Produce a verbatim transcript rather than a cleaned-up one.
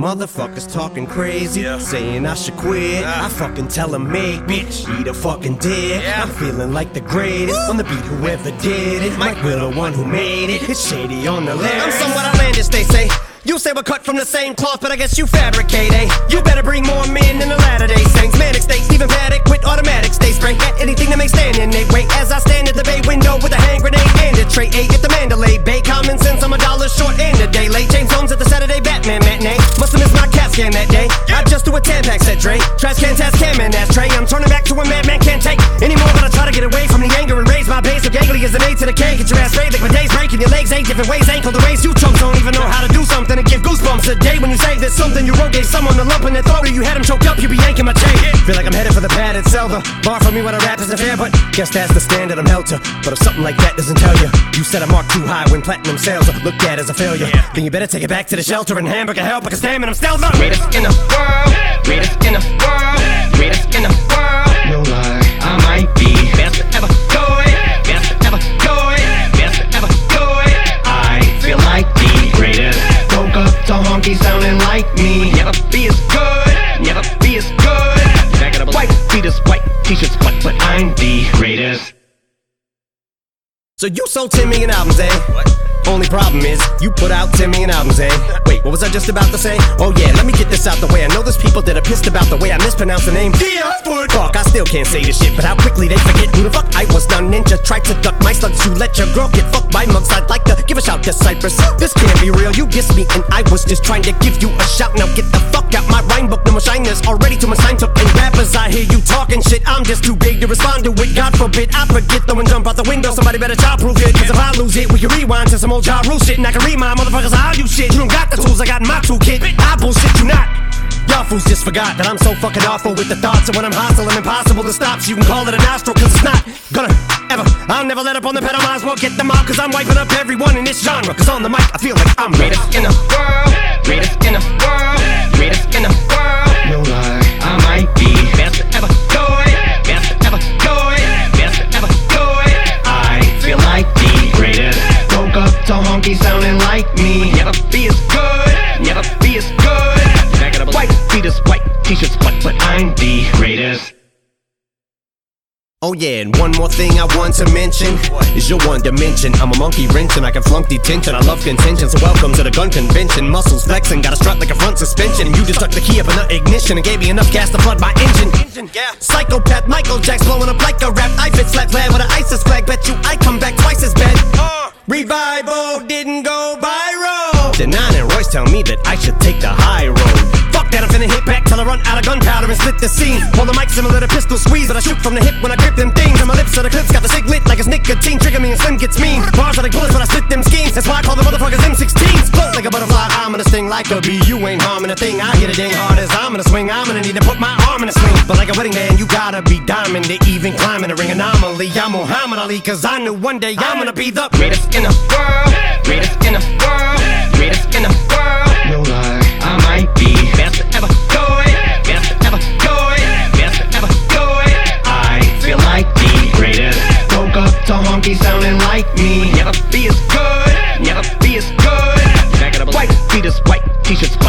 Motherfuckers talking crazy, yeah. saying I should quit. uh. I fucking tell them make bitch, eat a fucking dick. yeah. I'm feeling like the greatest on the beat, whoever did it. Mike Will, the one who made it. It's shady on the lyrics. I'm somewhat outlandish, they say. You say we're cut from the same cloth, but I guess you fabricate, eh? You better bring more men than the Latter-day Saints. Manic state, Stephen Paddock with automatic stay spray at anything that may stand in their way. As I stand at the bay window with a hand grenade and a tray, A at the Mandalay Bay. Common sense, I'm a dollar short and a day late. James Holmes at the Saturday Batman matinee. Must've missed my CAT scan that day. I just do a Tampax, said Dre. Trash can, task cam, and ashtray. I'm turning back to a madman can't take anymore, but I try to get away from the anger and raise my base. So gangly as an A to the K. Get your ass sprayed like my day's breaking. Your legs eight different ways, ankle to raise. You chumps don't even know how to do something and give goosebumps a day when you say there's something you wrote. Gave someone the lump in their throat, or you had him choked up, you be yanking my chain. Feel like I'm headed for the padded cell. The bar for me when I rap isn't fair, but guess that's the standard I'm held to. But if something like that doesn't tell you, you set a mark too high when platinum sales are looked at as a failure, yeah. Then you better take it back to the shelter and hamburger help, because damn it, I'm still the greatest in the world, greatest in the world, greatest in the world. No lie, I might be best to ever do it, best to ever do it, best to ever do it. I feel like the greatest. Woke up to honky sounding like me. Never be as good, never be as good. Back it up, white fetus, white t-shirts, but but I'm the greatest. So you sold ten million albums, eh? What? Only problem is, you put out ten million albums, eh? Wait, what was I just about to say? Oh yeah, let me get this out the way. I know there's people that are pissed about the way I mispronounce the name. Fuck, I still can't say this shit, but how quickly they forget who the fuck I was. Now ninja tried to duck my slugs. You let your girl get fucked by mugs. I'd like to give a shout to Cypress. This can't be real, you dissed me and I was just trying to give you a shout. Now get the fuck out my rhyme book. No more shiners already to my sign took. And rappers, I hear you talking shit. I'm just too big to respond to it. God forbid I forget though and jump out the window. Somebody better child-proof it, cause if I lose it, we can rewind to some old Ja Rule shit. And I can read my motherfuckers how you shit. You don't got the tools I got in my toolkit. I bullshit you not. Y'all fools just forgot that I'm so fucking awful with the thoughts. And when I'm hostile and impossible to stop, so you can call it a nostril, cause it's not gonna ever. I'll never let up on the pedal, might as well get them out, cause I'm wiping up everyone in this genre. Cause on the mic I feel like I'm greatest in the world, greatest in the world, greatest in the world. No lie, I might be best to ever do it, best to ever do it, best to ever do it. I feel like the greatest. Woke up to honky sounding like me. Never be as good, never be as good. Back it up, white fetus, white t-shirts, but but I'm the greatest. Oh yeah, and one more thing I want to mention is your one dimension. I'm a monkey wrench and I can flunk detention. I love contention, so welcome to the gun convention. Muscles flexing, got a strut like a front suspension. And you just stuck the key up in the ignition and gave me enough gas to flood my engine. Yeah. Psychopath, Michael Jack's blowing up like a rap. I fit flat flat with an ISIS flag. Bet you I come back twice as bad. Uh. Revival didn't go viral. Denon and Royce tell me that I should take the high road. Fuck that, I'm finna hit back till I run out of gunpowder and split the scene. Hold the mic similar to pistol squeeze, but I shoot from the hip when I grip them things. And my lips are the clips, got the cig lit like it's nicotine. Trigger me and Slim gets mean. Bars are like bullets when I split them schemes. That's why I call the motherfuckers M sixteens. Float like a butterfly, I'm gonna sting like a bee. You ain't harming a thing, I hit a dang hard as I'm gonna swing. I'm gonna need to put my arm in a sling. But like a wedding band, you gotta be diamond to even climb in the ring anomaly. I'm Muhammad Ali, cause I knew one day I'm gonna be the greatest in the world, greatest in the world, greatest in the world. No lie, I might be best to ever do it, best to ever do it, best to ever do it. I feel like the greatest. Woke up to honky sounding like me. Never be as good, never be as good. Back it up, white fetus, white t-shirts,